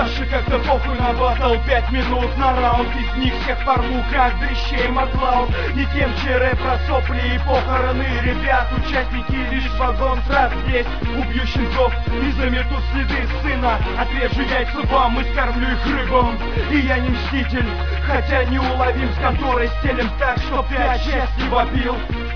Старший как-то похуй на батл, 5 минут на раунд. Из них всех порву, как дрищей Маклауд. Не тем чере про сопли и похороны ребят. Участники лишь вагон срат здесь. Убью щенков и замету следы сына. Отрежу яйца вам и скормлю их рыбам. И я не мститель, хотя неуловим. С конторой стелем так, чтоб ты от счастья вопил.